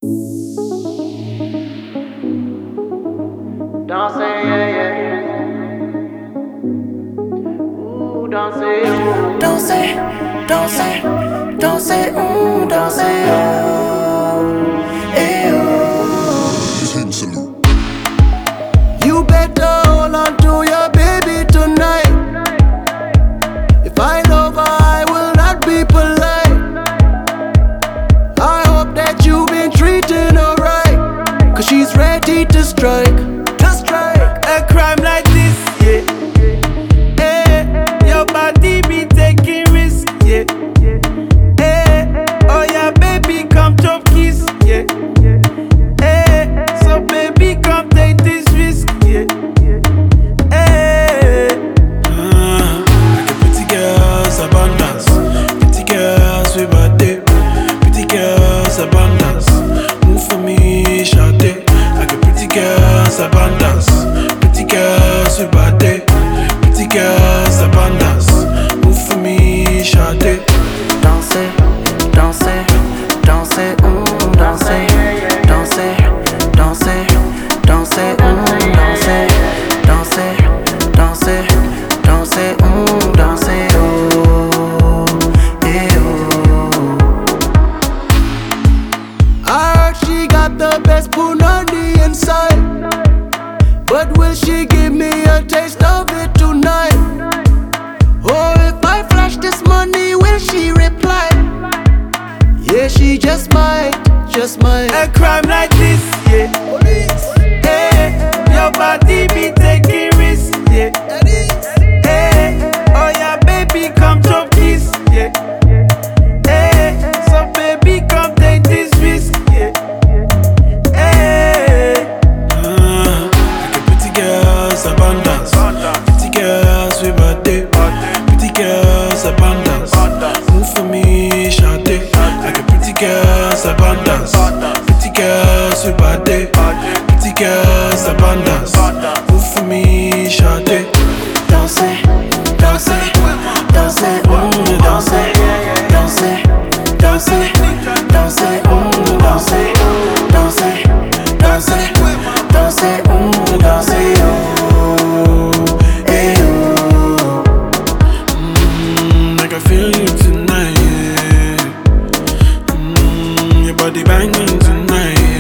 Don't say yeah, yeah, yeah. Ooh, don't say ooh. Don't say, don't say, don't say, ooh, don't say, oh, eh, oh. You better hold on to your baby tonight. If I love her, I will not be polite. I hope that you've been treating her right, 'cause she's ready to strike. A crime like this, yeah. Your body be taking risk, yeah. Oh yeah, baby, come chop kiss, yeah. So baby, come take this risk, yeah. Like a pretty girl's abundance, pretty girls with body, pretty girls abundance. Move for me, Sade. Like a pretty girl's abundance, pretty girls with body, pretty girls abundance. Move for me, Sade. Danser, danser, danser, danser, danser, danser, danser, danser, danser, danser, danser, danser, oh, eh, oh. I heard she got the best poon on the inside, but will she give me a taste of it tonight? Oh, if I flash this money, will she reply? Yeah, she just might, just might. A crime like this, yeah. Police. Your body be taking risks, yeah. Oh yeah, baby, come chop kiss, yeah. So baby, come take this risk, yeah. Like a pretty girl's abundance, pretty girls with body, pretty girls abundance. Move for me, Sade. Like a pretty girl's abundance, pretty girls with body, pretty girls abundance. Move for me, Sade. Danser, danser, danser, danser, danser, danser, danser, danser, danser, danser, danser, danser, oh, eh, oh. Like I feel you tonight, yeah. Your body banging tonight.